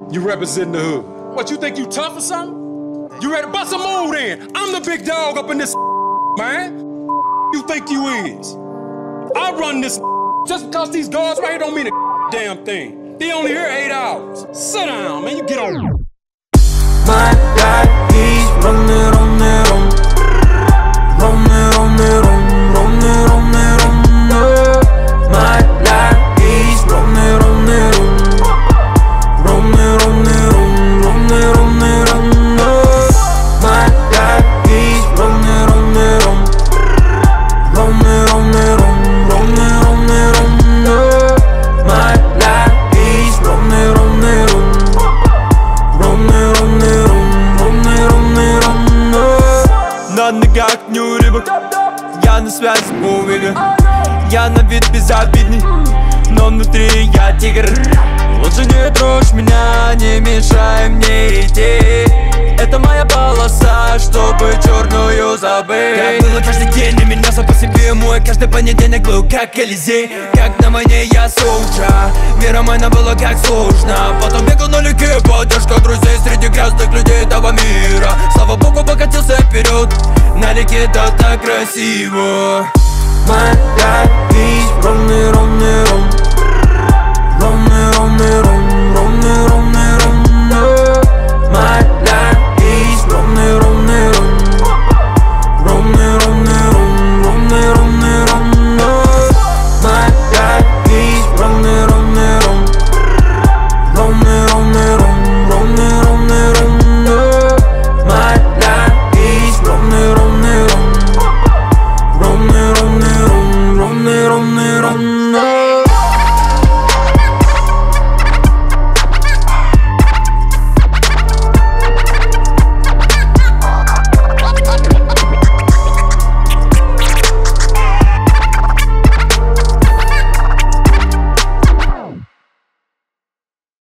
You represent the hood. What, you think you tough or something? You ready to bust a move then? I'm the big dog up in this man. You think you is? I run this just because these guards right here don't mean a damn thing. They only here 8 hours. Sit down, man, you get on. My life is run it, run it, run. Run it, run it, run. Run it, run it, run. My life is run it, run it, run. Run it, run it, run. Run it, run it, run. My life is run it, run it, run. Run it, run it, run. Run it, run it, run. My life is run it, run it, run. Run it, run it, run. Run it, run it, run. На ногах не урывок, я на связи с мувига. Я на вид безобидный, но внутри я тигр. Лучше не трожь меня, не мешай мне идти. Это моя полоса, чтобы черную забыть. Так было каждый день, и меня сам по себе мой. Каждый понедельник был как Колизей. Как на войне я солджа, мира моя было как сложно. Потом бегал на лике, поддержка друзей среди грязных людей этого мира. Слава богу, покатился вперед, на лике да так красиво. My life is run it, run it, run. Run it, run it, run. Run it,